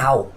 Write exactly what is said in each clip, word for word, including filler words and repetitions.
Au.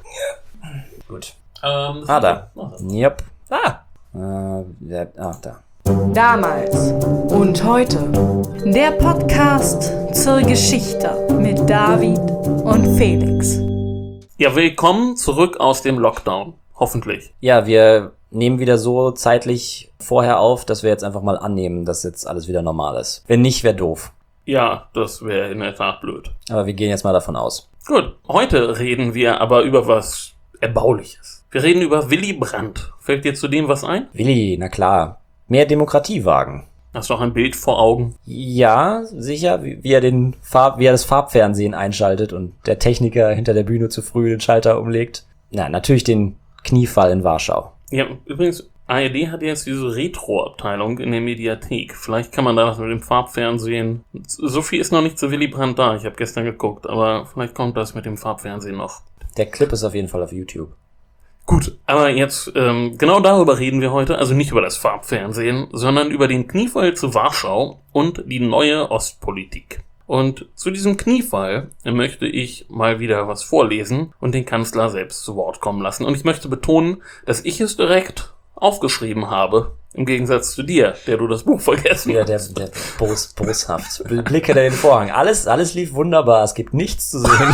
Gut. Ähm, ah, da. Oh. Yep. Ah. Äh, ja, ah, da. Damals und heute. Der Podcast zur Geschichte mit David und Felix. Ja, willkommen zurück aus dem Lockdown. Hoffentlich. Ja, wir nehmen wieder so zeitlich vorher auf, dass wir jetzt einfach mal annehmen, dass jetzt alles wieder normal ist. Wenn nicht, wäre doof. Ja, das wäre in der Tat blöd. Aber wir gehen jetzt mal davon aus. Gut, heute reden wir aber über was Erbauliches. Wir reden über Willy Brandt. Fällt dir zu dem was ein? Willi, na klar. Mehr Demokratie wagen. Hast du auch ein Bild vor Augen? Ja, sicher, wie, wie er den Farb, wie er das Farbfernsehen einschaltet und der Techniker hinter der Bühne zu früh den Schalter umlegt. Na, natürlich den Kniefall in Warschau. Ja, übrigens, A R D hat jetzt diese Retro-Abteilung in der Mediathek. Vielleicht kann man da das mit dem Farbfernsehen... So viel ist noch nicht zu Willy Brandt da. Ich habe gestern geguckt, aber vielleicht kommt das mit dem Farbfernsehen noch. Der Clip ist auf jeden Fall auf YouTube. Gut, aber jetzt, ähm, genau darüber reden wir heute, also nicht über das Farbfernsehen, sondern über den Kniefall zu Warschau und die neue Ostpolitik. Und zu diesem Kniefall möchte ich mal wieder was vorlesen und den Kanzler selbst zu Wort kommen lassen. Und ich möchte betonen, dass ich es direkt aufgeschrieben habe, im Gegensatz zu dir, der du das Buch vergessen Ja, der, der bos, boshaft. Blicke da den Vorhang. Alles, alles lief wunderbar. Es gibt nichts zu sehen.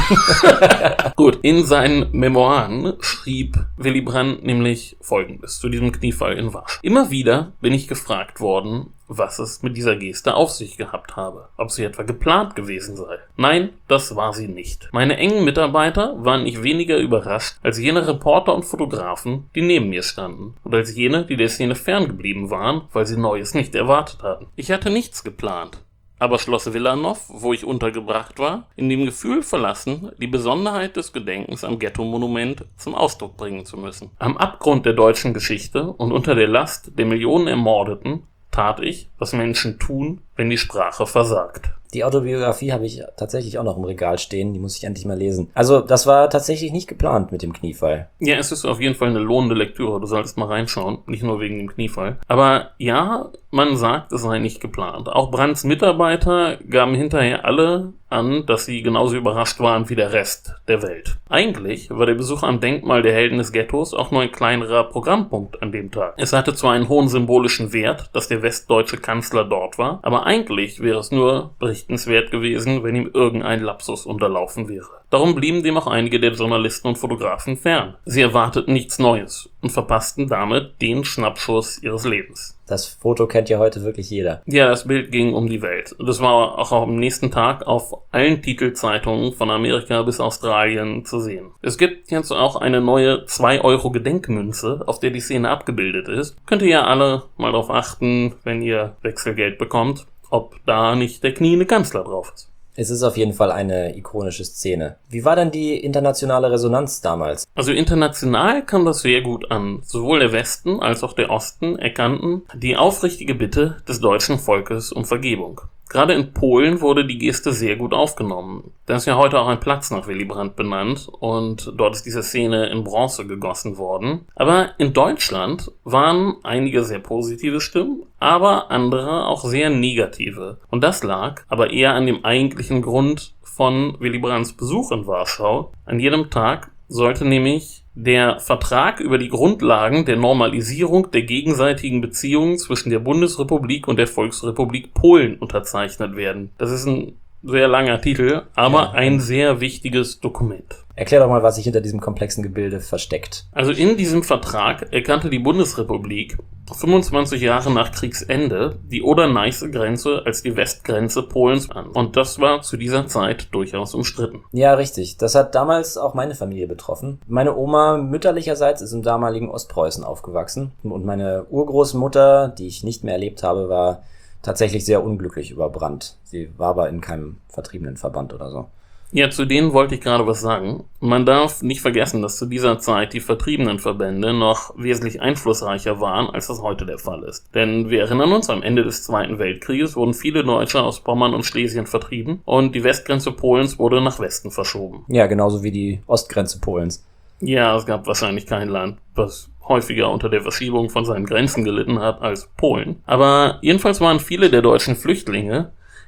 Gut, in seinen Memoiren schrieb Willy Brandt nämlich Folgendes zu diesem Kniefall in Warschau. Immer wieder bin ich gefragt worden, was es mit dieser Geste auf sich gehabt habe, ob sie etwa geplant gewesen sei. Nein, das war sie nicht. Meine engen Mitarbeiter waren nicht weniger überrascht als jene Reporter und Fotografen, die neben mir standen, und als jene, die der Szene ferngeblieben waren, weil sie Neues nicht erwartet hatten. Ich hatte nichts geplant. Aber Schloss Wilanow, wo ich untergebracht war, in dem Gefühl verlassen, die Besonderheit des Gedenkens am Ghetto-Monument zum Ausdruck bringen zu müssen. Am Abgrund der deutschen Geschichte und unter der Last der Millionen Ermordeten tat ich, was Menschen tun, wenn die Sprache versagt. Die Autobiografie habe ich tatsächlich auch noch im Regal stehen. Die muss ich endlich mal lesen. Also, das war tatsächlich nicht geplant mit dem Kniefall. Ja, es ist auf jeden Fall eine lohnende Lektüre. Du solltest mal reinschauen. Nicht nur wegen dem Kniefall. Aber ja, man sagt, es sei nicht geplant. Auch Brandts Mitarbeiter gaben hinterher alle an, dass sie genauso überrascht waren wie der Rest der Welt. Eigentlich war der Besuch am Denkmal der Helden des Ghettos auch nur ein kleinerer Programmpunkt an dem Tag. Es hatte zwar einen hohen symbolischen Wert, dass der westdeutsche Kanzler dort war, aber eigentlich wäre es nur berichtenswert gewesen, wenn ihm irgendein Lapsus unterlaufen wäre. Darum blieben dem auch einige der Journalisten und Fotografen fern. Sie erwarteten nichts Neues und verpassten damit den Schnappschuss ihres Lebens. Das Foto kennt ja heute wirklich jeder. Ja, das Bild ging um die Welt. Das war auch am nächsten Tag auf allen Titelzeitungen von Amerika bis Australien zu sehen. Es gibt jetzt auch eine neue zwei Euro Gedenkmünze, auf der die Szene abgebildet ist. Könnt ihr ja alle mal drauf achten, wenn ihr Wechselgeld bekommt, ob da nicht der kniende Kanzler drauf ist. Es ist auf jeden Fall eine ikonische Szene. Wie war denn die internationale Resonanz damals? Also international kam das sehr gut an. Sowohl der Westen als auch der Osten erkannten die aufrichtige Bitte des deutschen Volkes um Vergebung. Gerade in Polen wurde die Geste sehr gut aufgenommen. Da ist ja heute auch ein Platz nach Willy Brandt benannt und dort ist diese Szene in Bronze gegossen worden. Aber in Deutschland waren einige sehr positive Stimmen, aber andere auch sehr negative. Und das lag aber eher an dem eigentlichen Grund von Willy Brandts Besuch in Warschau. An jedem Tag sollte nämlich der Vertrag über die Grundlagen der Normalisierung der gegenseitigen Beziehungen zwischen der Bundesrepublik und der Volksrepublik Polen unterzeichnet werden. Das ist ein sehr langer Titel, aber ja, ein sehr wichtiges Dokument. Erklär doch mal, was sich hinter diesem komplexen Gebilde versteckt. Also in diesem Vertrag erkannte die Bundesrepublik fünfundzwanzig Jahre nach Kriegsende die Oder-Neiße-Grenze als die Westgrenze Polens an. Und das war zu dieser Zeit durchaus umstritten. Ja, richtig. Das hat damals auch meine Familie betroffen. Meine Oma mütterlicherseits ist im damaligen Ostpreußen aufgewachsen. Und meine Urgroßmutter, die ich nicht mehr erlebt habe, war tatsächlich sehr unglücklich über Brandt. Sie war aber in keinem Vertriebenenverband oder so. Ja, zu denen wollte ich gerade was sagen. Man darf nicht vergessen, dass zu dieser Zeit die Vertriebenenverbände noch wesentlich einflussreicher waren, als das heute der Fall ist. Denn wir erinnern uns, am Ende des Zweiten Weltkrieges wurden viele Deutsche aus Pommern und Schlesien vertrieben und die Westgrenze Polens wurde nach Westen verschoben. Ja, genauso wie die Ostgrenze Polens. Ja, es gab wahrscheinlich kein Land, was häufiger unter der Verschiebung von seinen Grenzen gelitten hat als Polen. Aber jedenfalls waren viele der deutschen Flüchtlinge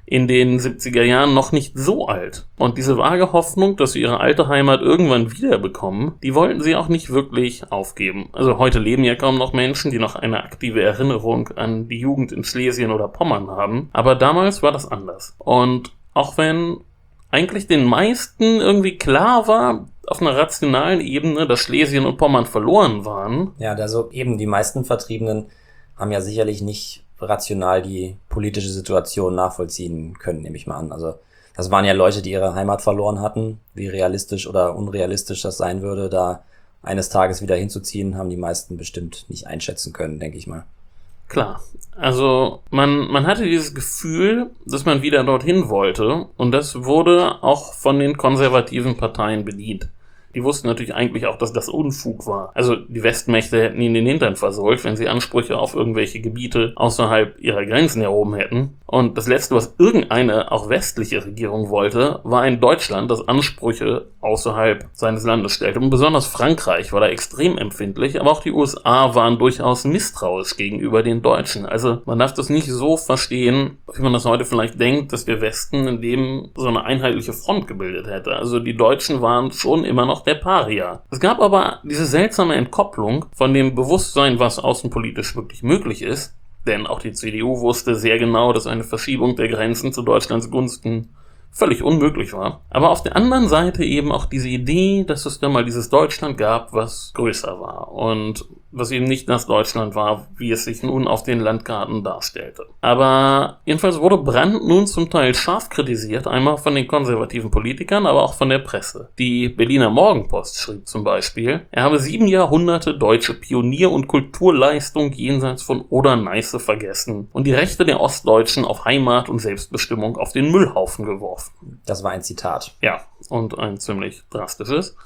in den siebziger Jahren noch nicht so alt. Und diese vage Hoffnung, dass sie ihre alte Heimat irgendwann wiederbekommen, die wollten sie auch nicht wirklich aufgeben. Also heute leben ja kaum noch Menschen, die noch eine aktive Erinnerung an die Jugend in Schlesien oder Pommern haben. Aber damals war das anders. Und auch wenn eigentlich den meisten irgendwie klar war, auf einer rationalen Ebene, dass Schlesien und Pommern verloren waren. Ja, also eben die meisten Vertriebenen haben ja sicherlich nicht rational die politische Situation nachvollziehen können, nehme ich mal an. Also das waren ja Leute, die ihre Heimat verloren hatten. Wie realistisch oder unrealistisch das sein würde, da eines Tages wieder hinzuziehen, haben die meisten bestimmt nicht einschätzen können, denke ich mal. Klar, also man, man hatte dieses Gefühl, dass man wieder dorthin wollte, und das wurde auch von den konservativen Parteien bedient. Die wussten natürlich eigentlich auch, dass das Unfug war. Also die Westmächte hätten ihnen den Hintern versohlt, wenn sie Ansprüche auf irgendwelche Gebiete außerhalb ihrer Grenzen erhoben hätten. Und das Letzte, was irgendeine, auch westliche Regierung wollte, war ein Deutschland, das Ansprüche außerhalb seines Landes stellte. Und besonders Frankreich war da extrem empfindlich, aber auch die U S A waren durchaus misstrauisch gegenüber den Deutschen. Also man darf das nicht so verstehen, wie man das heute vielleicht denkt, dass der Westen in dem so eine einheitliche Front gebildet hätte. Also die Deutschen waren schon immer noch der Paria. Es gab aber diese seltsame Entkopplung von dem Bewusstsein, was außenpolitisch wirklich möglich ist, denn auch die C D U wusste sehr genau, dass eine Verschiebung der Grenzen zu Deutschlands Gunsten völlig unmöglich war. Aber auf der anderen Seite eben auch diese Idee, dass es da mal dieses Deutschland gab, was größer war und was eben nicht das Deutschland war, wie es sich nun auf den Landkarten darstellte. Aber jedenfalls wurde Brandt nun zum Teil scharf kritisiert, einmal von den konservativen Politikern, aber auch von der Presse. Die Berliner Morgenpost schrieb zum Beispiel, er habe sieben Jahrhunderte deutsche Pionier- und Kulturleistung jenseits von Oder-Neiße vergessen und die Rechte der Ostdeutschen auf Heimat und Selbstbestimmung auf den Müllhaufen geworfen. Das war ein Zitat. Ja, und ein ziemlich drastisches.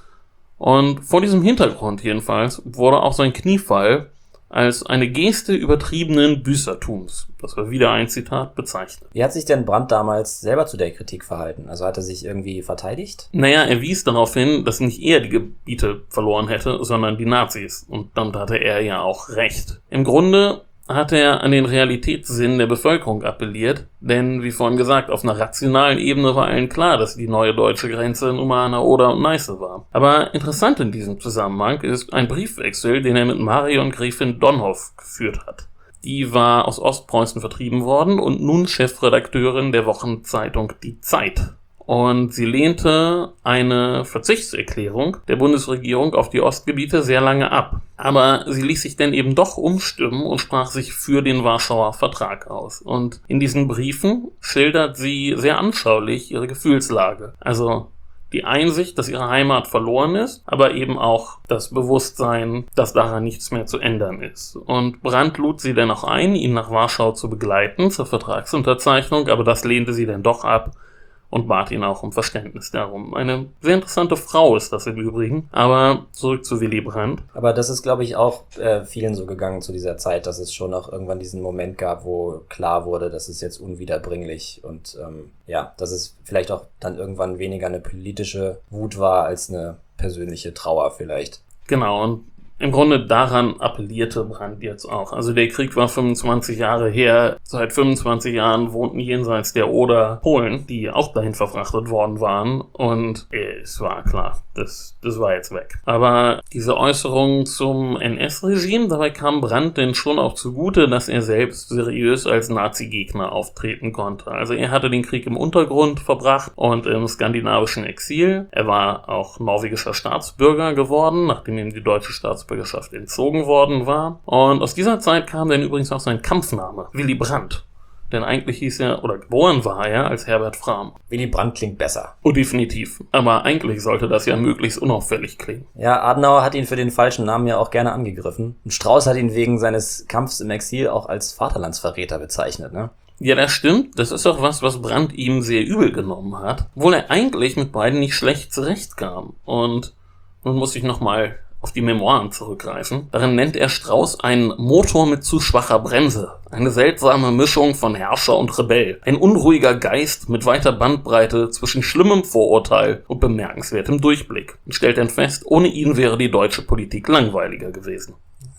Und vor diesem Hintergrund jedenfalls wurde auch sein Kniefall als eine Geste übertriebenen Büßertums, das war wieder ein Zitat, bezeichnet. Wie hat sich denn Brandt damals selber zu der Kritik verhalten? Also hat er sich irgendwie verteidigt? Naja, er wies darauf hin, dass nicht er die Gebiete verloren hätte, sondern die Nazis. Und damit hatte er ja auch recht. Im Grunde hat er an den Realitätssinn der Bevölkerung appelliert, denn, wie vorhin gesagt, auf einer rationalen Ebene war allen klar, dass die neue deutsche Grenze nun mal an der Oder und Neiße war. Aber interessant in diesem Zusammenhang ist ein Briefwechsel, den er mit Marion Gräfin Donhoff geführt hat. Die war aus Ostpreußen vertrieben worden und nun Chefredakteurin der Wochenzeitung Die Zeit. Und sie lehnte eine Verzichtserklärung der Bundesregierung auf die Ostgebiete sehr lange ab. Aber sie ließ sich dann eben doch umstimmen und sprach sich für den Warschauer Vertrag aus. Und in diesen Briefen schildert sie sehr anschaulich ihre Gefühlslage. Also die Einsicht, dass ihre Heimat verloren ist, aber eben auch das Bewusstsein, dass daran nichts mehr zu ändern ist. Und Brandt lud sie dann auch ein, ihn nach Warschau zu begleiten zur Vertragsunterzeichnung, aber das lehnte sie dann doch ab und bat ihn auch um Verständnis darum. Eine sehr interessante Frau ist das im Übrigen. Aber zurück zu Willy Brandt. Aber das ist, glaube ich, auch äh, vielen so gegangen zu dieser Zeit, dass es schon auch irgendwann diesen Moment gab, wo klar wurde, das ist jetzt unwiederbringlich. Und ähm, ja, dass es vielleicht auch dann irgendwann weniger eine politische Wut war als eine persönliche Trauer vielleicht. Genau, und im Grunde daran appellierte Brandt jetzt auch. Also der Krieg war fünfundzwanzig Jahre her. Seit fünfundzwanzig Jahren wohnten jenseits der Oder Polen, die auch dahin verfrachtet worden waren. Und es war klar, das, das war jetzt weg. Aber diese Äußerung zum N S-Regime, dabei kam Brandt denn schon auch zugute, dass er selbst seriös als Nazi-Gegner auftreten konnte. Also er hatte den Krieg im Untergrund verbracht und im skandinavischen Exil. Er war auch norwegischer Staatsbürger geworden, nachdem ihm die deutsche Staatsbürgerschaft entzogen worden war. Und aus dieser Zeit kam dann übrigens auch sein Kampfname, Willy Brandt. Denn eigentlich hieß er, oder geboren war er als Herbert Frahm. Willy Brandt klingt besser. Oh, definitiv. Aber eigentlich sollte das ja möglichst unauffällig klingen. Ja, Adenauer hat ihn für den falschen Namen ja auch gerne angegriffen. Und Strauß hat ihn wegen seines Kampfs im Exil auch als Vaterlandsverräter bezeichnet, ne? Ja, das stimmt. Das ist auch was, was Brandt ihm sehr übel genommen hat. Obwohl er eigentlich mit beiden nicht schlecht zurechtkam. Und nun muss ich nochmal auf die Memoiren zurückgreifen. Darin nennt er Strauß einen Motor mit zu schwacher Bremse. Eine seltsame Mischung von Herrscher und Rebell. Ein unruhiger Geist mit weiter Bandbreite zwischen schlimmem Vorurteil und bemerkenswertem Durchblick. Und stellt dann fest, ohne ihn wäre die deutsche Politik langweiliger gewesen.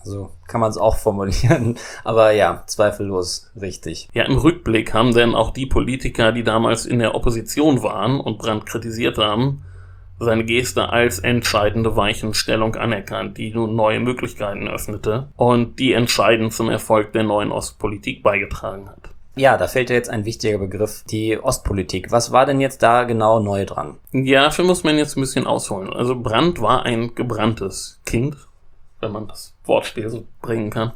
So kann man es auch formulieren. Aber ja, zweifellos richtig. Ja, im Rückblick haben denn auch die Politiker, die damals in der Opposition waren und Brandt kritisiert haben, seine Geste als entscheidende Weichenstellung anerkannt, die nun neue Möglichkeiten öffnete und die entscheidend zum Erfolg der neuen Ostpolitik beigetragen hat. Ja, da fällt ja jetzt ein wichtiger Begriff, die Ostpolitik. Was war denn jetzt da genau neu dran? Ja, dafür muss man jetzt ein bisschen ausholen. Also Brandt war ein gebranntes Kind, wenn man das Wortspiel so bringen kann.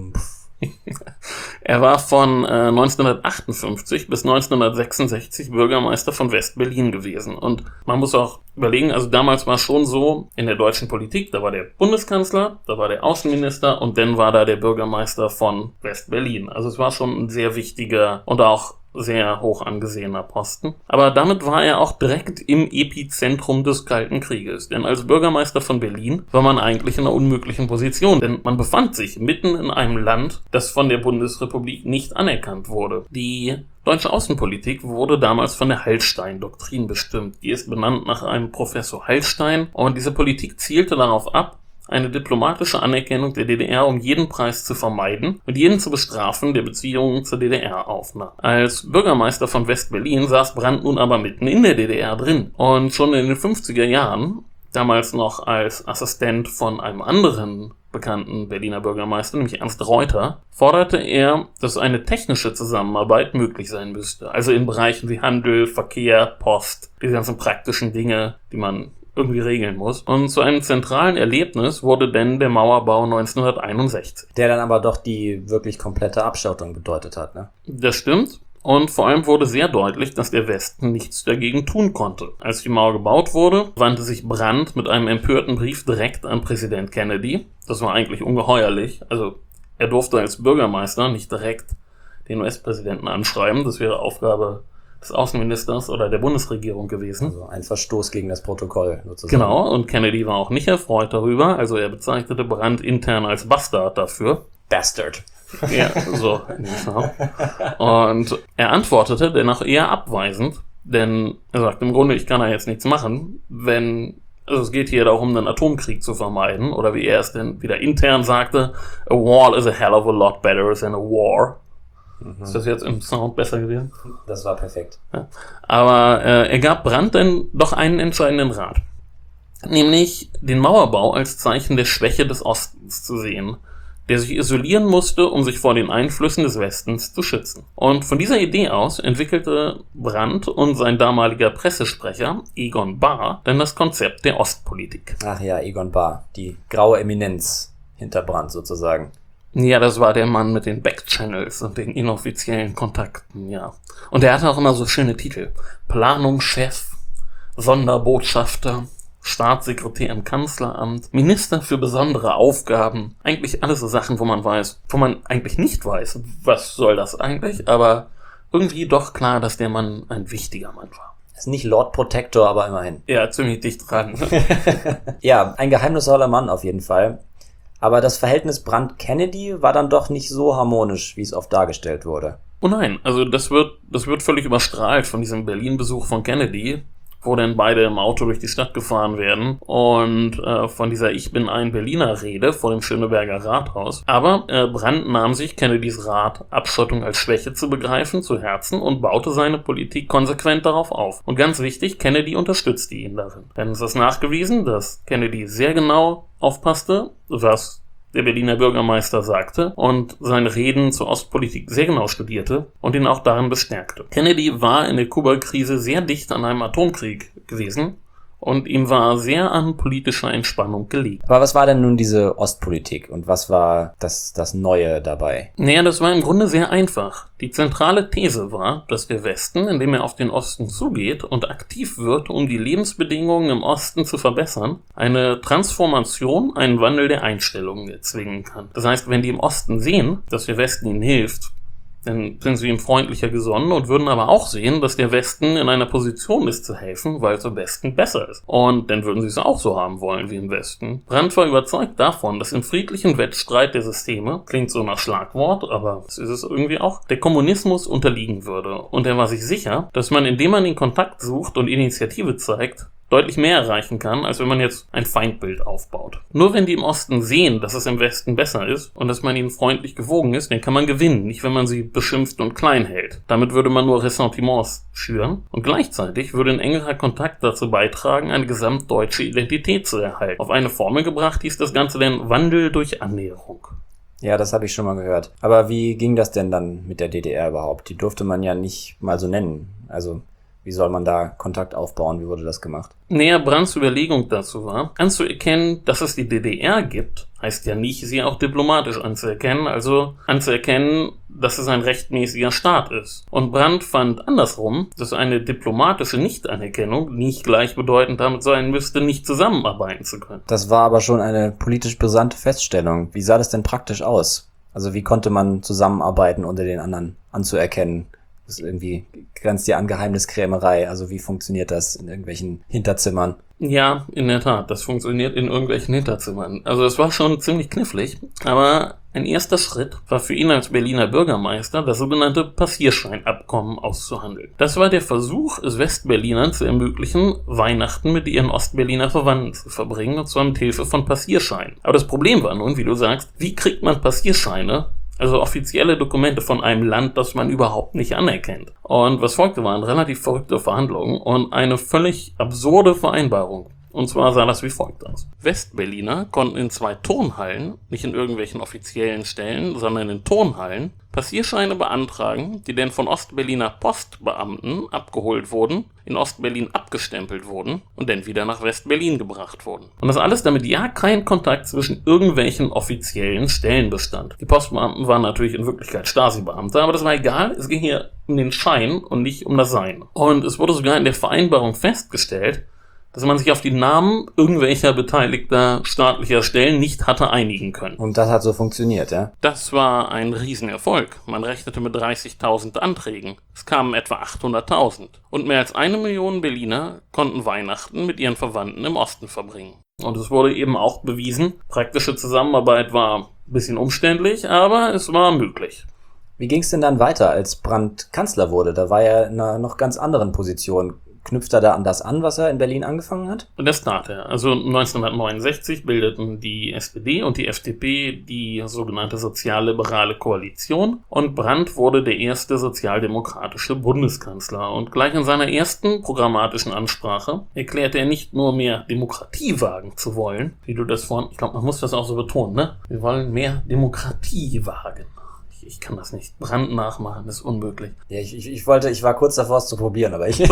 Er war von äh, neunzehnhundertachtundfünfzig bis neunzehnhundertsechsundsechzig Bürgermeister von West-Berlin gewesen. Und man muss auch überlegen, also damals war es schon so in der deutschen Politik, da war der Bundeskanzler, da war der Außenminister und dann war da der Bürgermeister von West-Berlin. Also es war schon ein sehr wichtiger und auch sehr hoch angesehener Posten. Aber damit war er auch direkt im Epizentrum des Kalten Krieges. Denn als Bürgermeister von Berlin war man eigentlich in einer unmöglichen Position. Denn man befand sich mitten in einem Land, das von der Bundesrepublik nicht anerkannt wurde. Die deutsche Außenpolitik wurde damals von der Hallstein-Doktrin bestimmt. Die ist benannt nach einem Professor Hallstein. Und diese Politik zielte darauf ab, eine diplomatische Anerkennung der D D R um jeden Preis zu vermeiden und jeden zu bestrafen, der Beziehungen zur D D R aufnahm. Als Bürgermeister von West-Berlin saß Brandt nun aber mitten in der D D R drin. Und schon in den fünfziger Jahren, damals noch als Assistent von einem anderen bekannten Berliner Bürgermeister, nämlich Ernst Reuter, forderte er, dass eine technische Zusammenarbeit möglich sein müsste. Also in Bereichen wie Handel, Verkehr, Post, diese ganzen praktischen Dinge, die man irgendwie regeln muss. Und zu einem zentralen Erlebnis wurde denn der Mauerbau neunzehnhunderteinundsechzig. Der dann aber doch die wirklich komplette Abschottung bedeutet hat, ne? Das stimmt. Und vor allem wurde sehr deutlich, dass der Westen nichts dagegen tun konnte. Als die Mauer gebaut wurde, wandte sich Brandt mit einem empörten Brief direkt an Präsident Kennedy. Das war eigentlich ungeheuerlich. Also er durfte als Bürgermeister nicht direkt den U S-Präsidenten anschreiben. Das wäre Aufgabe des Außenministers oder der Bundesregierung gewesen. Also ein Verstoß gegen das Protokoll sozusagen. Genau, und Kennedy war auch nicht erfreut darüber. Also er bezeichnete Brandt intern als Bastard dafür. Bastard. Ja, so. Und er antwortete dennoch eher abweisend, denn er sagte im Grunde, ich kann da jetzt nichts machen, wenn, also es geht hier darum, einen Atomkrieg zu vermeiden, oder wie er es denn wieder intern sagte, a wall is a hell of a lot better than a war. Mhm. Ist das jetzt im Sound besser gewesen? Das war perfekt. Ja. Aber äh, er gab Brandt dann doch einen entscheidenden Rat, nämlich den Mauerbau als Zeichen der Schwäche des Ostens zu sehen, der sich isolieren musste, um sich vor den Einflüssen des Westens zu schützen. Und von dieser Idee aus entwickelte Brandt und sein damaliger Pressesprecher Egon Bahr dann das Konzept der Ostpolitik. Ach ja, Egon Bahr, die graue Eminenz hinter Brandt sozusagen. Ja, das war der Mann mit den Backchannels und den inoffiziellen Kontakten, ja. Und er hatte auch immer so schöne Titel. Planungschef, Sonderbotschafter, Staatssekretär im Kanzleramt, Minister für besondere Aufgaben. Eigentlich alles so Sachen, wo man weiß, wo man eigentlich nicht weiß, was soll das eigentlich, aber irgendwie doch klar, dass der Mann ein wichtiger Mann war. Ist nicht Lord Protector, aber immerhin. Ja, ziemlich dicht dran. Ja, ein geheimnisvoller Mann auf jeden Fall. Aber das Verhältnis Brandt-Kennedy war dann doch nicht so harmonisch, wie es oft dargestellt wurde. Oh nein, also das wird, das wird völlig überstrahlt von diesem Berlin-Besuch von Kennedy, wo dann beide im Auto durch die Stadt gefahren werden und äh, von dieser Ich bin ein Berliner Rede vor dem Schöneberger Rathaus. Aber äh, Brandt nahm sich Kennedys Rat, Abschottung als Schwäche zu begreifen, zu Herzen und baute seine Politik konsequent darauf auf. Und ganz wichtig, Kennedy unterstützte ihn darin. Denn es ist nachgewiesen, dass Kennedy sehr genau aufpasste, was der Berliner Bürgermeister sagte und seine Reden zur Ostpolitik sehr genau studierte und ihn auch darin bestärkte. Kennedy war in der Kuba-Krise sehr dicht an einem Atomkrieg gewesen und ihm war sehr an politischer Entspannung gelegen. Aber was war denn nun diese Ostpolitik und was war das, das Neue dabei? Naja, das war im Grunde sehr einfach. Die zentrale These war, dass der Westen, indem er auf den Osten zugeht und aktiv wird, um die Lebensbedingungen im Osten zu verbessern, eine Transformation, einen Wandel der Einstellungen erzwingen kann. Das heißt, wenn die im Osten sehen, dass der Westen ihnen hilft, dann sind sie ihm freundlicher gesonnen und würden aber auch sehen, dass der Westen in einer Position ist zu helfen, weil es im Westen besser ist. Und dann würden sie es auch so haben wollen wie im Westen. Brandt war überzeugt davon, dass im friedlichen Wettstreit der Systeme, klingt so nach Schlagwort, aber das ist es irgendwie auch, der Kommunismus unterliegen würde. Und er war sich sicher, dass man, indem man den Kontakt sucht und Initiative zeigt, deutlich mehr erreichen kann, als wenn man jetzt ein Feindbild aufbaut. Nur wenn die im Osten sehen, dass es im Westen besser ist und dass man ihnen freundlich gewogen ist, dann kann man gewinnen, nicht wenn man sie beschimpft und klein hält. Damit würde man nur Ressentiments schüren und gleichzeitig würde ein engerer Kontakt dazu beitragen, eine gesamtdeutsche Identität zu erhalten. Auf eine Formel gebracht hieß das Ganze denn Wandel durch Annäherung. Ja, das habe ich schon mal gehört. Aber wie ging das denn dann mit der D D R überhaupt? Die durfte man ja nicht mal so nennen. Also wie soll man da Kontakt aufbauen? Wie wurde das gemacht? Näher Brandts Überlegung dazu war, anzuerkennen, dass es die D D R gibt, heißt ja nicht, sie auch diplomatisch anzuerkennen, also anzuerkennen, dass es ein rechtmäßiger Staat ist. Und Brandt fand andersrum, dass eine diplomatische Nichtanerkennung nicht gleichbedeutend damit sein müsste, nicht zusammenarbeiten zu können. Das war aber schon eine politisch brisante Feststellung. Wie sah das denn praktisch aus? Also wie konnte man zusammenarbeiten, ohne den anderen anzuerkennen? Das ist irgendwie, grenzt ja an Geheimniskrämerei. Also wie funktioniert das in irgendwelchen Hinterzimmern? Ja, in der Tat, das funktioniert in irgendwelchen Hinterzimmern. Also es war schon ziemlich knifflig, aber ein erster Schritt war für ihn als Berliner Bürgermeister, das sogenannte Passierscheinabkommen auszuhandeln. Das war der Versuch, es Westberlinern zu ermöglichen, Weihnachten mit ihren Ostberliner Verwandten zu verbringen, und zwar mit Hilfe von Passierscheinen. Aber das Problem war nun, wie du sagst, wie kriegt man Passierscheine? Also offizielle Dokumente von einem Land, das man überhaupt nicht anerkennt. Und was folgte, waren relativ verrückte Verhandlungen und eine völlig absurde Vereinbarung. Und zwar sah das wie folgt aus. Westberliner konnten in zwei Turnhallen, nicht in irgendwelchen offiziellen Stellen, sondern in Turnhallen, Passierscheine beantragen, die dann von Ostberliner Postbeamten abgeholt wurden, in Ostberlin abgestempelt wurden und dann wieder nach Westberlin gebracht wurden. Und das alles, damit ja kein Kontakt zwischen irgendwelchen offiziellen Stellen bestand. Die Postbeamten waren natürlich in Wirklichkeit Stasi-Beamte, aber das war egal, es ging hier um den Schein und nicht um das Sein. Und es wurde sogar in der Vereinbarung festgestellt, dass man sich auf die Namen irgendwelcher beteiligter staatlicher Stellen nicht hatte einigen können. Und das hat so funktioniert, ja? Das war ein Riesenerfolg. Man rechnete mit dreißigtausend Anträgen. Es kamen etwa achthunderttausend. Und mehr als eine Million Berliner konnten Weihnachten mit ihren Verwandten im Osten verbringen. Und es wurde eben auch bewiesen, praktische Zusammenarbeit war ein bisschen umständlich, aber es war möglich. Wie ging es denn dann weiter, als Brandt Kanzler wurde? Da war er in einer noch ganz anderen Position. Knüpft er da an das an, was er in Berlin angefangen hat? Und das tat er. Also neunzehnhundertneunundsechzig bildeten die S P D und die F D P die sogenannte sozialliberale Koalition und Brandt wurde der erste sozialdemokratische Bundeskanzler. Und gleich in seiner ersten programmatischen Ansprache erklärte er nicht nur mehr Demokratie wagen zu wollen, wie du das vorhin, ich glaube, man muss das auch so betonen, ne? Wir wollen mehr Demokratie wagen. Ich kann das nicht. Brandt nachmachen, das ist unmöglich. Ja, ich, ich, ich wollte, ich war kurz davor, es zu probieren, aber ich. ich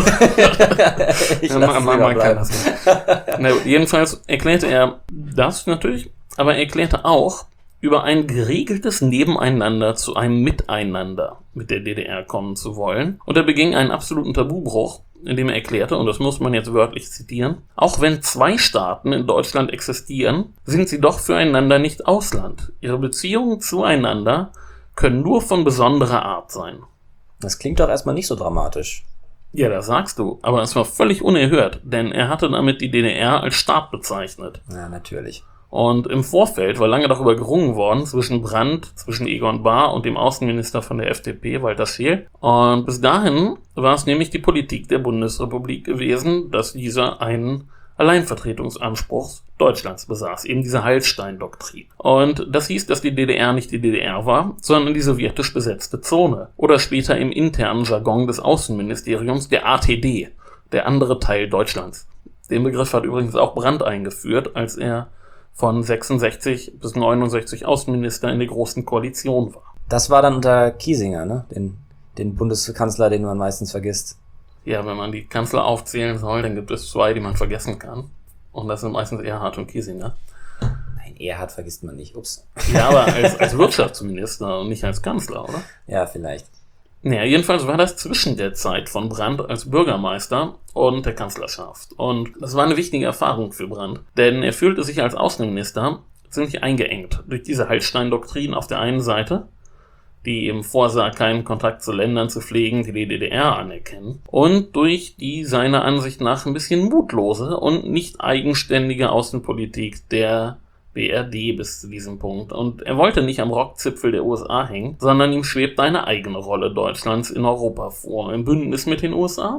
ja, man, man, man kann das nicht. Na, jedenfalls erklärte er das natürlich, aber er erklärte auch, über ein geregeltes Nebeneinander zu einem Miteinander mit der D D R kommen zu wollen. Und er beging einen absoluten Tabubruch, indem er erklärte, und das muss man jetzt wörtlich zitieren, auch wenn zwei Staaten in Deutschland existieren, sind sie doch füreinander nicht Ausland. Ihre Beziehungen zueinander können nur von besonderer Art sein. Das klingt doch erstmal nicht so dramatisch. Ja, das sagst du, aber es war völlig unerhört, denn er hatte damit die D D R als Staat bezeichnet. Ja, natürlich. Und im Vorfeld war lange darüber gerungen worden zwischen Brandt, zwischen Egon Bahr und dem Außenminister von der F D P, Walter Scheel. Und bis dahin war es nämlich die Politik der Bundesrepublik gewesen, dass dieser einen Alleinvertretungsanspruch Deutschlands besaß, eben diese Hallstein-Doktrin. Und das hieß, dass die D D R nicht die D D R war, sondern die sowjetisch besetzte Zone. Oder später im internen Jargon des Außenministeriums der A T D, der andere Teil Deutschlands. Den Begriff hat übrigens auch Brandt eingeführt, als er von sechsundsechzig bis neunundsechzig Außenminister in der Großen Koalition war. Das war dann unter Kiesinger, ne? Den, den Bundeskanzler, den man meistens vergisst. Ja, wenn man die Kanzler aufzählen soll, dann gibt es zwei, die man vergessen kann. Und das sind meistens Erhard und Kiesinger. Nein, Erhard vergisst man nicht. Ups. Ja, aber als, als Wirtschaftsminister und nicht als Kanzler, oder? Ja, vielleicht. Naja, jedenfalls war das zwischen der Zeit von Brandt als Bürgermeister und der Kanzlerschaft. Und das war eine wichtige Erfahrung für Brandt, denn er fühlte sich als Außenminister ziemlich eingeengt durch diese Hallstein-Doktrin auf der einen Seite, die eben vorsah, keinen Kontakt zu Ländern zu pflegen, die die D D R anerkennen, und durch die seiner Ansicht nach ein bisschen mutlose und nicht eigenständige Außenpolitik der B R D bis zu diesem Punkt. Und er wollte nicht am Rockzipfel der U S A hängen, sondern ihm schwebte eine eigene Rolle Deutschlands in Europa vor, im Bündnis mit den U S A,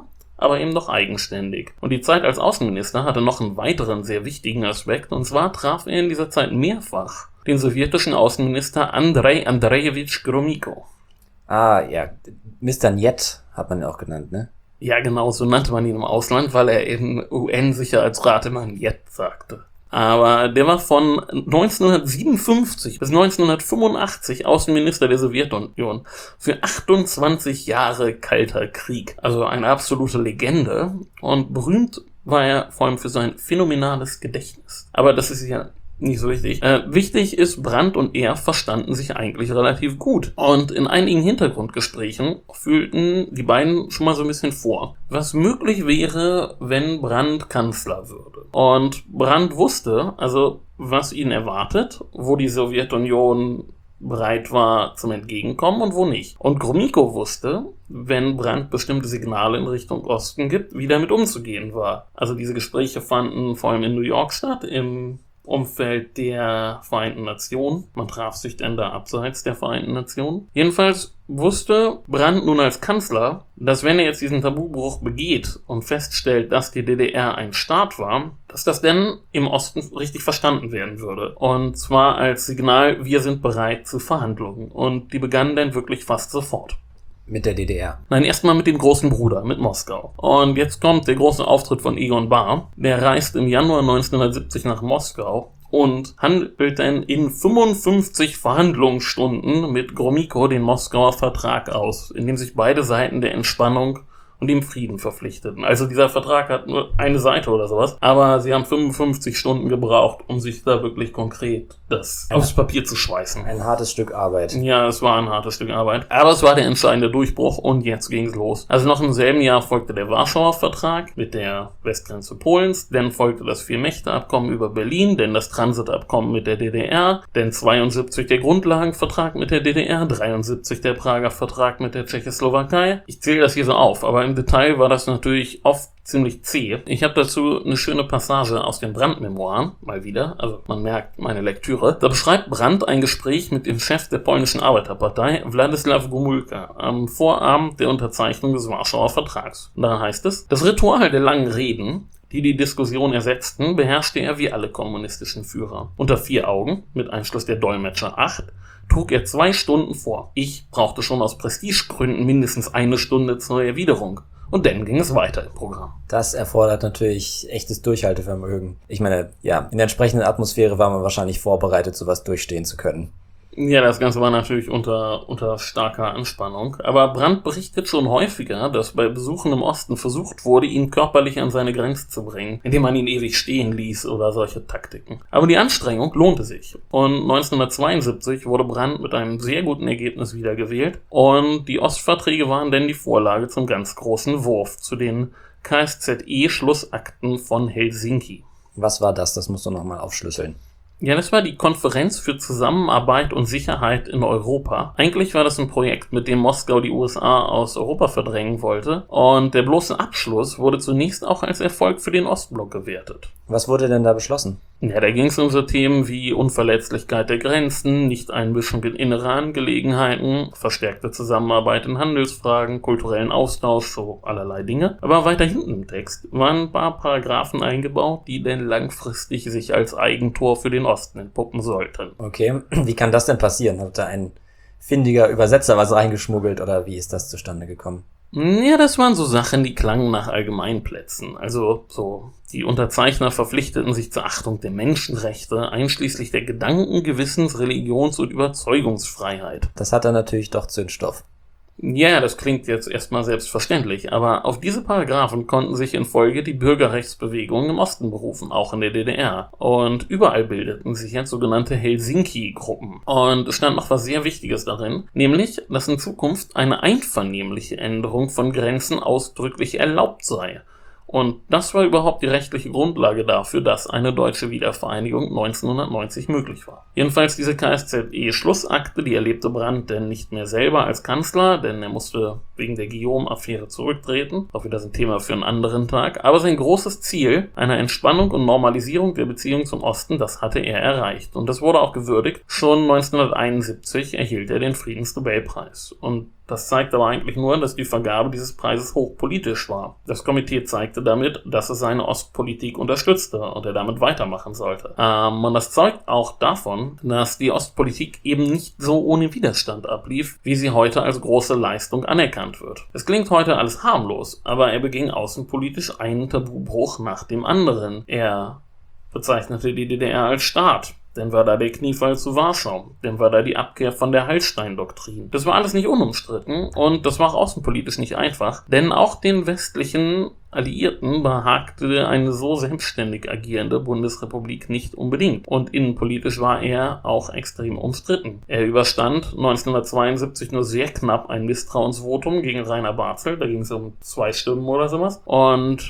aber eben noch eigenständig. Und die Zeit als Außenminister hatte noch einen weiteren sehr wichtigen Aspekt, und zwar traf er in dieser Zeit mehrfach den sowjetischen Außenminister Andrei Andrejewitsch Gromyko. Ah, ja, Mister Njet hat man ja auch genannt, ne? Ja, genau, so nannte man ihn im Ausland, weil er im U N-Sicherheitsrat immer Njet sagte. Aber der war von neunzehnhundertsiebenundfünfzig bis neunzehnhundertfünfundachtzig Außenminister der Sowjetunion für achtundzwanzig Jahre Kalter Krieg. Also eine absolute Legende. Und berühmt war er vor allem für sein phänomenales Gedächtnis. Aber das ist ja nicht so wichtig. Äh, wichtig ist, Brandt und er verstanden sich eigentlich relativ gut. Und in einigen Hintergrundgesprächen fühlten die beiden schon mal so ein bisschen vor, was möglich wäre, wenn Brandt Kanzler würde. Und Brandt wusste, also was ihn erwartet, wo die Sowjetunion bereit war zum Entgegenkommen und wo nicht. Und Gromyko wusste, wenn Brandt bestimmte Signale in Richtung Osten gibt, wie damit umzugehen war. Also diese Gespräche fanden vor allem in New York statt, im Umfeld der Vereinten Nationen. Man traf sich dann da abseits der Vereinten Nationen. Jedenfalls wusste Brandt nun als Kanzler, dass wenn er jetzt diesen Tabubruch begeht und feststellt, dass die D D R ein Staat war, dass das dann im Osten richtig verstanden werden würde. Und zwar als Signal, wir sind bereit zu Verhandlungen. Und die begannen dann wirklich fast sofort. Mit der D D R? Nein, erstmal mit dem großen Bruder, mit Moskau. Und jetzt kommt der große Auftritt von Egon Bahr. Der reist im Januar neunzehnhundertsiebzig nach Moskau und handelt dann in fünfundfünfzig Verhandlungsstunden mit Gromyko den Moskauer Vertrag aus, in dem sich beide Seiten der Entspannung und dem Frieden verpflichteten. Also dieser Vertrag hat nur eine Seite oder sowas, aber sie haben fünfundfünfzig Stunden gebraucht, um sich da wirklich konkret das aufs Papier zu schweißen. Ein hartes Stück Arbeit. Ja, es war ein hartes Stück Arbeit. Aber es war der entscheidende Durchbruch und jetzt ging's los. Also noch im selben Jahr folgte der Warschauer Vertrag mit der Westgrenze Polens, dann folgte das Vier-Mächte-Abkommen über Berlin, dann das Transitabkommen mit der D D R, dann zweiundsiebzig der Grundlagenvertrag mit der D D R, dreiundsiebzig der Prager Vertrag mit der Tschechoslowakei. Ich zähle das hier so auf, aber im Detail war das natürlich oft ziemlich zäh. Ich habe dazu eine schöne Passage aus den Brandt-Memoiren, mal wieder, also man merkt meine Lektüre. Da beschreibt Brandt ein Gespräch mit dem Chef der polnischen Arbeiterpartei, Władysław Gomulka, am Vorabend der Unterzeichnung des Warschauer Vertrags. Und daran heißt es, das Ritual der langen Reden, die die Diskussion ersetzten, beherrschte er wie alle kommunistischen Führer. Unter vier Augen, mit Einschluss der Dolmetscher acht, trug er zwei Stunden vor. Ich brauchte schon aus Prestigegründen mindestens eine Stunde zur Erwiderung. Und dann ging es weiter im Programm. Das erfordert natürlich echtes Durchhaltevermögen. Ich meine, ja, in der entsprechenden Atmosphäre war man wahrscheinlich vorbereitet, sowas durchstehen zu können. Ja, das Ganze war natürlich unter, unter starker Anspannung. Aber Brandt berichtet schon häufiger, dass bei Besuchen im Osten versucht wurde, ihn körperlich an seine Grenze zu bringen, indem man ihn ewig stehen ließ oder solche Taktiken. Aber die Anstrengung lohnte sich. Und neunzehnhundertzweiundsiebzig wurde Brandt mit einem sehr guten Ergebnis wiedergewählt. Und die Ostverträge waren dann die Vorlage zum ganz großen Wurf, zu den K S Z E-Schlussakten von Helsinki. Was war das? Das musst du nochmal aufschlüsseln. Ja, das war die Konferenz für Zusammenarbeit und Sicherheit in Europa. Eigentlich war das ein Projekt, mit dem Moskau die U S A aus Europa verdrängen wollte. Und der bloße Abschluss wurde zunächst auch als Erfolg für den Ostblock gewertet. Was wurde denn da beschlossen? Ja, da ging es um so Themen wie Unverletzlichkeit der Grenzen, Nicht-Einmischung in innere Angelegenheiten, verstärkte Zusammenarbeit in Handelsfragen, kulturellen Austausch, so allerlei Dinge. Aber weiter hinten im Text waren ein paar Paragraphen eingebaut, die denn langfristig sich als Eigentor für den Osten entpuppen sollten. Okay, wie kann das denn passieren? Hat da ein findiger Übersetzer was reingeschmuggelt oder wie ist das zustande gekommen? Ja, das waren so Sachen, die klangen nach Allgemeinplätzen. Also so, die Unterzeichner verpflichteten sich zur Achtung der Menschenrechte, einschließlich der Gedanken-, Gewissens-, Religions- und Überzeugungsfreiheit. Das hat dann natürlich doch Zündstoff. Ja, das klingt jetzt erstmal selbstverständlich, aber auf diese Paragraphen konnten sich in Folge die Bürgerrechtsbewegungen im Osten berufen, auch in der D D R. Und überall bildeten sich jetzt sogenannte Helsinki-Gruppen. Und es stand noch was sehr Wichtiges darin, nämlich, dass in Zukunft eine einvernehmliche Änderung von Grenzen ausdrücklich erlaubt sei. Und das war überhaupt die rechtliche Grundlage dafür, dass eine deutsche Wiedervereinigung neunzehnhundertneunzig möglich war. Jedenfalls diese K S Z E-Schlussakte, die erlebte Brandt denn nicht mehr selber als Kanzler, denn er musste wegen der Guillaume-Affäre zurücktreten. Auch wieder ein Thema für einen anderen Tag. Aber sein großes Ziel, einer Entspannung und Normalisierung der Beziehung zum Osten, das hatte er erreicht. Und das wurde auch gewürdigt. Schon neunzehnhunderteinundsiebzig erhielt er den Friedensnobelpreis. Und Das zeigt aber eigentlich nur, dass die Vergabe dieses Preises hochpolitisch war. Das Komitee zeigte damit, dass es seine Ostpolitik unterstützte und er damit weitermachen sollte. Ähm, und das zeugt auch davon, dass die Ostpolitik eben nicht so ohne Widerstand ablief, wie sie heute als große Leistung anerkannt wird. Es klingt heute alles harmlos, aber er beging außenpolitisch einen Tabubruch nach dem anderen. Er bezeichnete die D D R als Staat. Dann war da der Kniefall zu Warschau. Dann war da die Abkehr von der Hallstein-Doktrin. Das war alles nicht unumstritten und das war auch außenpolitisch nicht einfach, denn auch den westlichen Alliierten behagte eine so selbstständig agierende Bundesrepublik nicht unbedingt. Und innenpolitisch war er auch extrem umstritten. Er überstand neunzehnhundertzweiundsiebzig nur sehr knapp ein Misstrauensvotum gegen Rainer Barzel. Da ging es um zwei Stimmen oder sowas. Und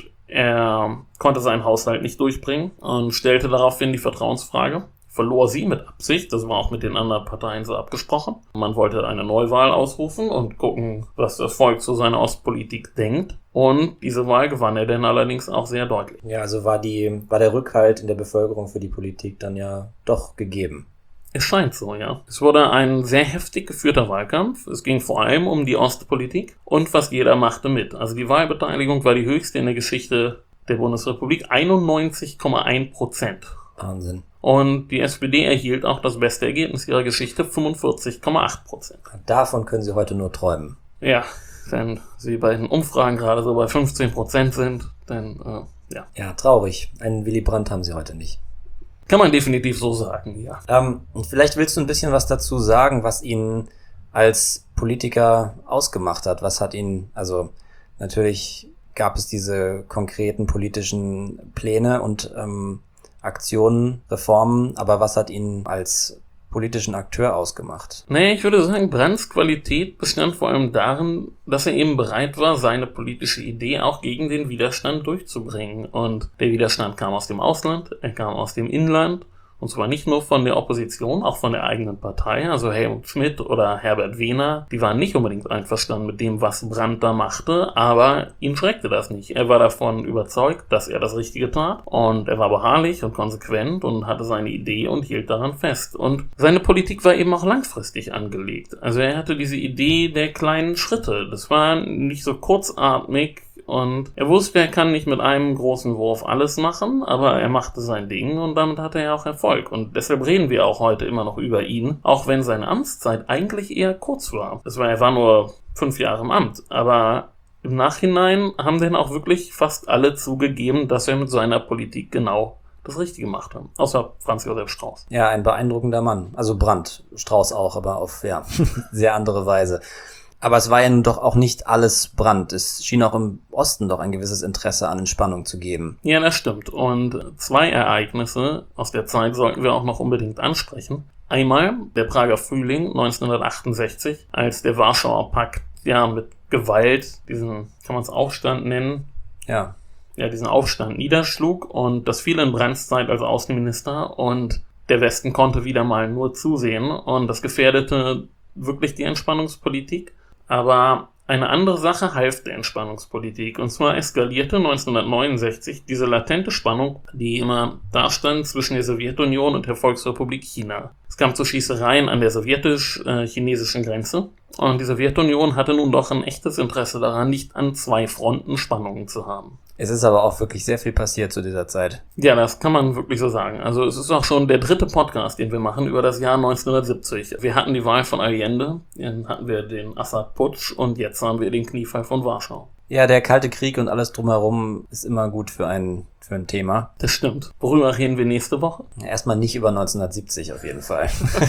er konnte seinen Haushalt nicht durchbringen und stellte daraufhin die Vertrauensfrage. Verlor sie mit Absicht, das war auch mit den anderen Parteien so abgesprochen. Man wollte eine Neuwahl ausrufen und gucken, was das Volk zu seiner Ostpolitik denkt. Und diese Wahl gewann er dann allerdings auch sehr deutlich. Ja, also war die, war der Rückhalt in der Bevölkerung für die Politik dann ja doch gegeben. Es scheint so, ja. Es wurde ein sehr heftig geführter Wahlkampf. Es ging vor allem um die Ostpolitik und fast jeder machte mit. Also die Wahlbeteiligung war die höchste in der Geschichte der Bundesrepublik, einundneunzig Komma eins Prozent. Wahnsinn. Und die S P D erhielt auch das beste Ergebnis ihrer Geschichte, fünfundvierzig Komma acht Prozent. Davon können Sie heute nur träumen. Ja, wenn Sie bei den Umfragen gerade so bei fünfzehn Prozent sind, dann, äh, ja. Ja, traurig. Einen Willy Brandt haben Sie heute nicht. Kann man definitiv so sagen, ja. Ähm, vielleicht willst du ein bisschen was dazu sagen, was ihn als Politiker ausgemacht hat. Was hat ihn, also natürlich gab es diese konkreten politischen Pläne und ähm, Aktionen, Reformen, aber was hat ihn als politischen Akteur ausgemacht? Naja, ich würde sagen, Brandts Qualität bestand vor allem darin, dass er eben bereit war, seine politische Idee auch gegen den Widerstand durchzubringen. Und der Widerstand kam aus dem Ausland, er kam aus dem Inland. Und zwar nicht nur von der Opposition, auch von der eigenen Partei, also Helmut Schmidt oder Herbert Wehner. Die waren nicht unbedingt einverstanden mit dem, was Brandt da machte, aber ihn schreckte das nicht. Er war davon überzeugt, dass er das Richtige tat und er war beharrlich und konsequent und hatte seine Idee und hielt daran fest. Und seine Politik war eben auch langfristig angelegt. Also er hatte diese Idee der kleinen Schritte. Das war nicht so kurzatmig. Und er wusste, er kann nicht mit einem großen Wurf alles machen, aber er machte sein Ding und damit hatte er auch Erfolg. Und deshalb reden wir auch heute immer noch über ihn, auch wenn seine Amtszeit eigentlich eher kurz war. Das war, er war nur fünf Jahre im Amt, aber im Nachhinein haben dann auch wirklich fast alle zugegeben, dass er mit seiner Politik genau das Richtige gemacht hat. Außer Franz Josef Strauß. Ja, ein beeindruckender Mann. Also Brandt, Strauß auch, aber auf ja sehr andere Weise. Aber es war ja nun doch auch nicht alles Brandt. Es schien auch im Osten doch ein gewisses Interesse an Entspannung zu geben. Ja, das stimmt. Und zwei Ereignisse aus der Zeit sollten wir auch noch unbedingt ansprechen. Einmal der Prager Frühling neunzehnhundertachtundsechzig, als der Warschauer Pakt ja mit Gewalt diesen, kann man es Aufstand nennen? Ja. Ja, diesen Aufstand niederschlug und das fiel in Brandts Zeit als Außenminister und der Westen konnte wieder mal nur zusehen und das gefährdete wirklich die Entspannungspolitik. Aber eine andere Sache half der Entspannungspolitik. Und zwar eskalierte neunzehnhundertneunundsechzig diese latente Spannung, die immer dastand zwischen der Sowjetunion und der Volksrepublik China. Es kam zu Schießereien an der sowjetisch-chinesischen Grenze. Und die Sowjetunion hatte nun doch ein echtes Interesse daran, nicht an zwei Fronten Spannungen zu haben. Es ist aber auch wirklich sehr viel passiert zu dieser Zeit. Ja, das kann man wirklich so sagen. Also es ist auch schon der dritte Podcast, den wir machen über das Jahr neunzehnhundertsiebzig. Wir hatten die Wahl von Allende, dann hatten wir den Assad-Putsch und jetzt haben wir den Kniefall von Warschau. Ja, der Kalte Krieg und alles drumherum ist immer gut für ein, für ein Thema. Das stimmt. Worüber reden wir nächste Woche? Ja, erstmal nicht über neunzehnhundertsiebzig auf jeden Fall.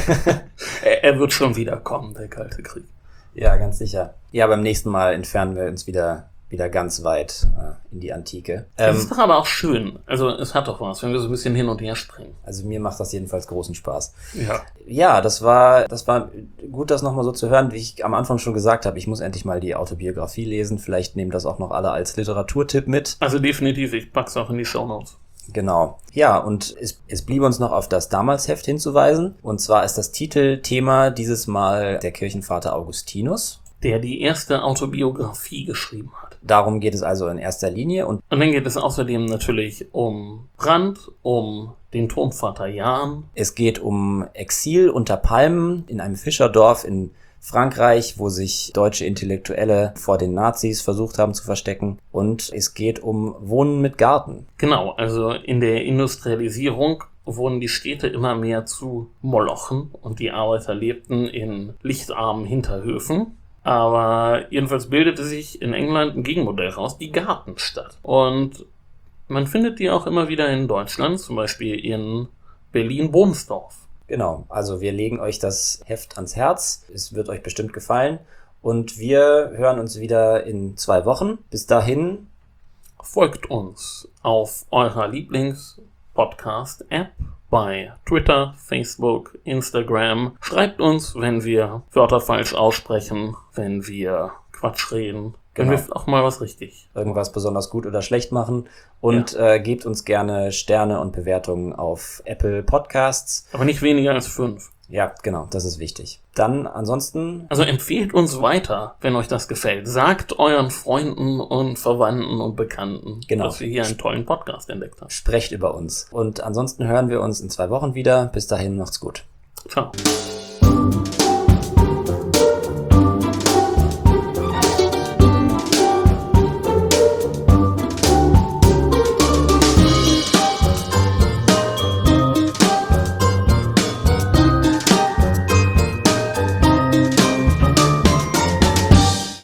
er, er wird schon wieder kommen, der Kalte Krieg. Ja, ganz sicher. Ja, beim nächsten Mal entfernen wir uns wieder wieder ganz weit äh, in die Antike. Das Ähm, ist doch aber auch schön. Also es hat doch was, wenn wir so ein bisschen hin und her springen. also mir macht das jedenfalls großen Spaß. Ja. Ja, das war das war gut, das nochmal so zu hören, wie ich am Anfang schon gesagt habe. Ich muss endlich mal die Autobiografie lesen. Vielleicht nehmen das auch noch alle als Literaturtipp mit. Also definitiv, ich pack's auch in die Shownotes. Genau. Ja, und es, es blieb uns noch auf das Damalsheft hinzuweisen. Und zwar ist das Titelthema dieses Mal der Kirchenvater Augustinus. Der die erste Autobiografie geschrieben hat. Darum geht es also in erster Linie. Und Und dann geht es außerdem natürlich um Brandt, um den Turmvater Jahn. es geht um Exil unter Palmen in einem Fischerdorf in Frankreich, wo sich deutsche Intellektuelle vor den Nazis versucht haben zu verstecken. Und es geht um Wohnen mit Garten. Genau, also in der Industrialisierung wurden die Städte immer mehr zu Molochen und die Arbeiter lebten in lichtarmen Hinterhöfen. Aber jedenfalls bildete sich in England ein Gegenmodell raus, die Gartenstadt. Und man findet die auch immer wieder in Deutschland, zum Beispiel in Berlin-Bohnsdorf. Genau, also wir legen euch das Heft ans Herz. Es wird euch bestimmt gefallen. Und wir hören uns wieder in zwei Wochen. Bis dahin. Folgt uns auf eurer Lieblings-Podcast-App bei Twitter, Facebook, Instagram. Schreibt uns, wenn wir Wörter falsch aussprechen, wenn wir Quatsch reden. Wenn Genau. wir auch mal was richtig. Irgendwas besonders gut oder schlecht machen. Und Ja. äh, gebt uns gerne Sterne und Bewertungen auf Apple Podcasts. Aber nicht weniger als fünf. Ja, genau, das ist wichtig. Dann ansonsten, Also empfehlt uns weiter, wenn euch das gefällt. Sagt euren Freunden und Verwandten und Bekannten, Genau. dass wir hier einen tollen Podcast entdeckt haben. sprecht über uns. Und ansonsten hören wir uns in zwei Wochen wieder. Bis dahin, macht's gut. Ciao.